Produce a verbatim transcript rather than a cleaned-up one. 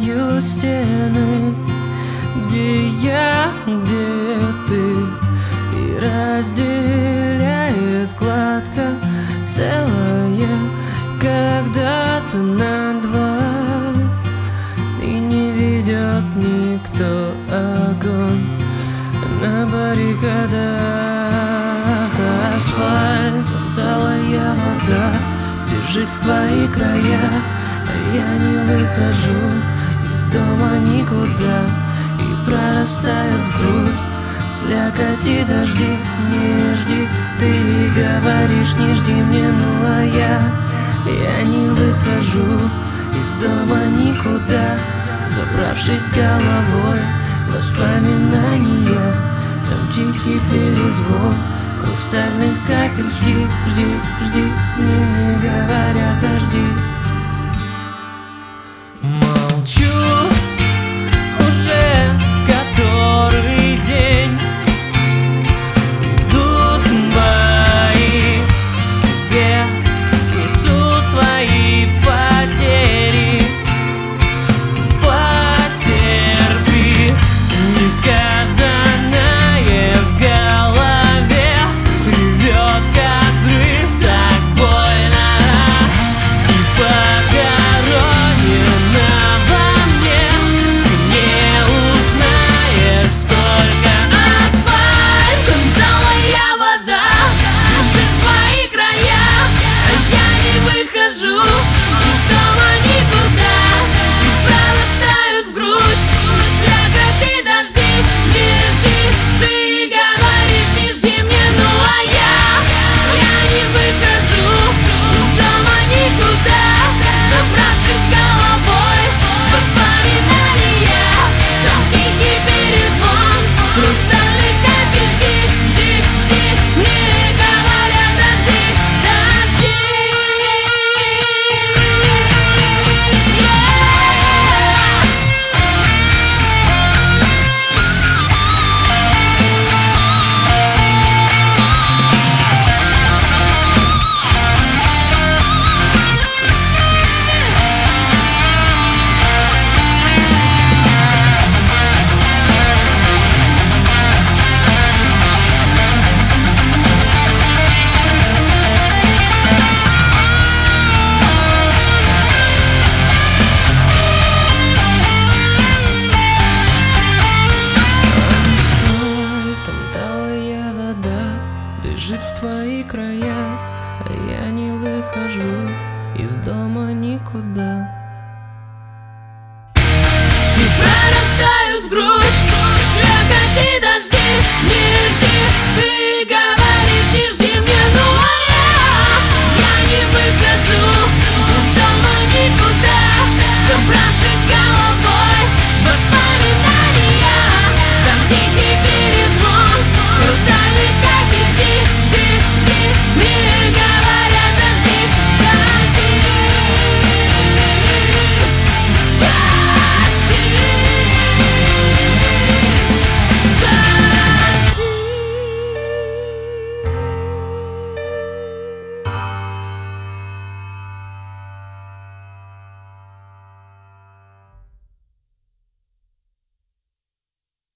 знаю стены, где я, где ты, и разделяет кладка целая когда-то на два, и не ведет никто огонь на баррикадах. Асфальт, талая вода бежит в твои края, а я не выхожу из дома никуда, и прорастают в грудь слякоти дожди. Не жди, ты говоришь, не жди мне, ну а я Я не выхожу из дома никуда, забравшись головой в воспоминания. Там тихий перезвон хрустальных капель. Жди, жди, жди, мне говорят дожди. Молчу.